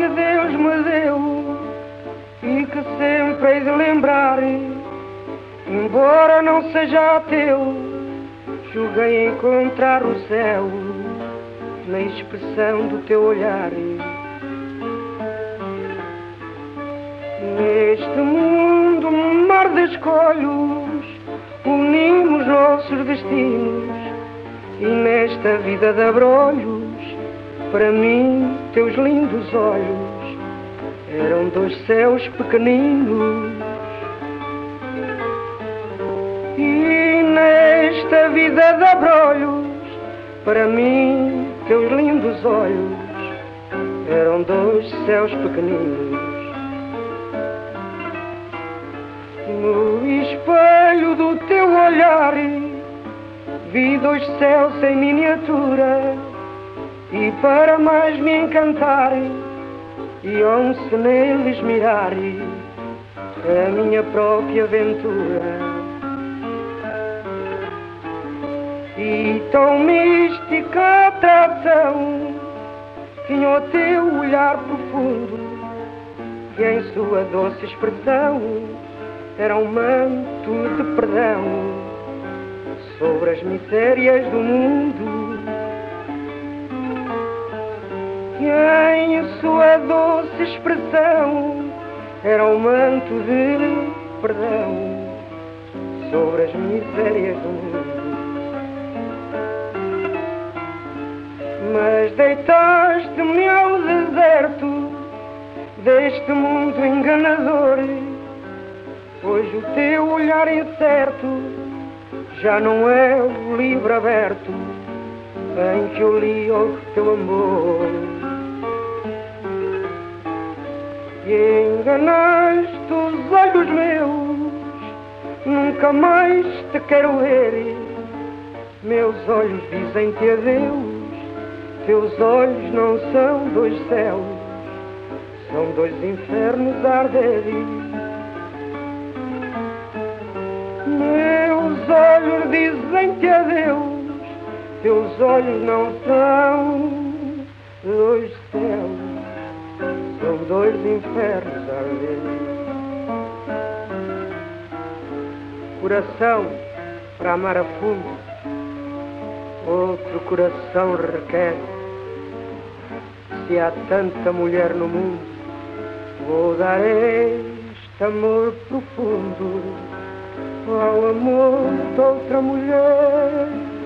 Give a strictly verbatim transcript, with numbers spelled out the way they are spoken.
que Deus me deu e que sempre hei de lembrar, embora não seja teu, julguei encontrar o céu na expressão do teu olhar. Neste mundo, um mar de escolhos, unimos nossos destinos, e nesta vida de abrolhos, para mim, teus lindos olhos eram dois céus pequeninos. E nesta vida de abrolhos, para mim, teus lindos olhos eram dois céus pequeninos. No espelho do teu olhar vi dois céus em miniatura, e para mais me encantar iam-se neles mirar a minha própria aventura. E tão mística a atração tinha o teu olhar profundo, que em sua doce expressão era um manto de perdão sobre as misérias do mundo. E em sua doce expressão era um manto de perdão sobre as misérias do mundo. Mas deitaste-me ao deserto deste mundo enganador, pois o teu olhar incerto já não é o livro aberto em que eu li o teu amor. E enganaste os olhos meus, nunca mais te quero ver. Meus olhos dizem-te adeus, teus olhos não são dois céus, são dois infernos a arderem. Meus olhos dizem-te adeus, teus olhos não são dois céus, são dois infernos a arder. Coração para amar a fundo, outro coração requer. Se há tanta mulher no mundo, vou dar este amor profundo ao amor de outra mulher.